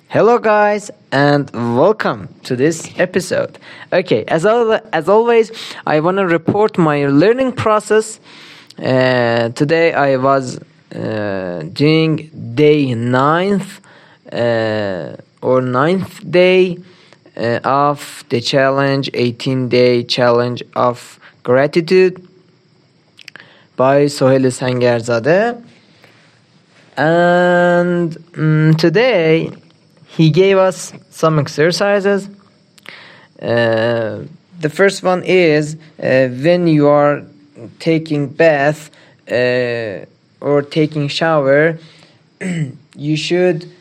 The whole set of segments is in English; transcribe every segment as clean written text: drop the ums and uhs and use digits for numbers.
Hello, guys, and welcome to this episode. Okay, as always, I want to report my learning process. Today, I was doing day 9th or 9th day of the challenge, 18-day challenge of gratitude by Sohail Sangarzadeh. And today, he gave us some exercises. The first one is when you are taking bath or taking shower, you should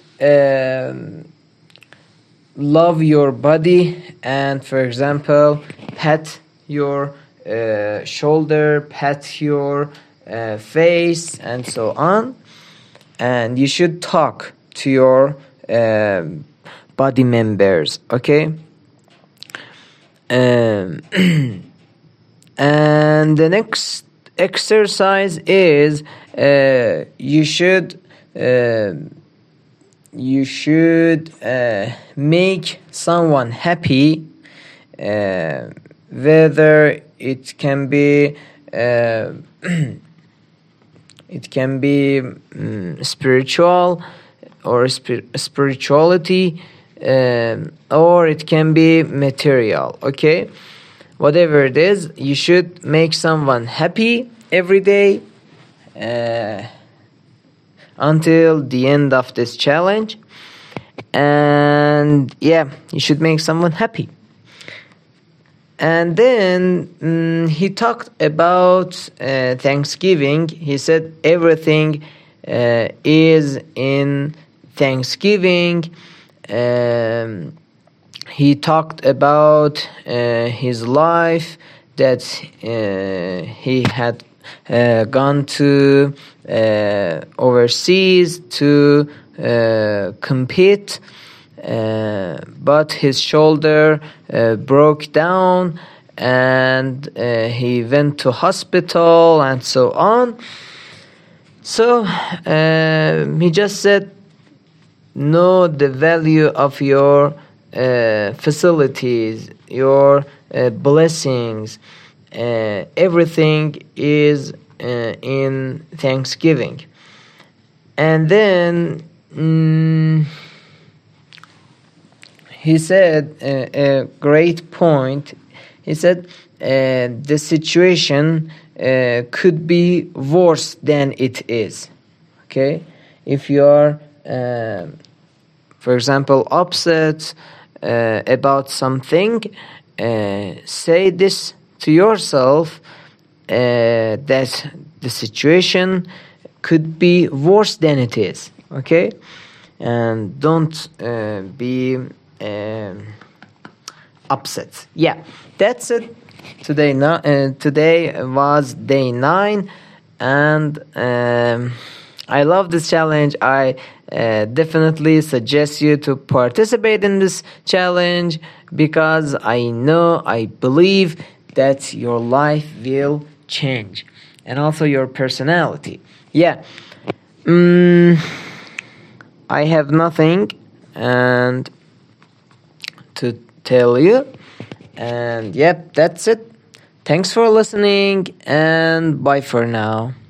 love your body and, for example, pat your shoulder, pat your face, and so on. And you should talk to your body members, okay? And the next exercise is you should make someone happy, whether it can be spiritual or spirituality, or it can be material, okay? Whatever it is, you should make someone happy every day until the end of this challenge. And yeah, you should make someone happy. And then he talked about Thanksgiving. He said everything is in Thanksgiving. He talked about his life, that he had gone to overseas to compete, but his shoulder broke down and he went to hospital and so on. So he just said, know the value of your facilities, your blessings. Everything is in Thanksgiving. And then he said a great point. He said the situation could be worse than it is. Okay? If you are for example, upset about something, say this to yourself, that the situation could be worse than it is, okay? And don't be upset. Yeah, that's it. Today was day 9, and I love this challenge. I definitely suggest you to participate in this challenge because I believe that your life will change and also your personality. Yeah. I have nothing and to tell you. And yep, that's it. Thanks for listening and bye for now.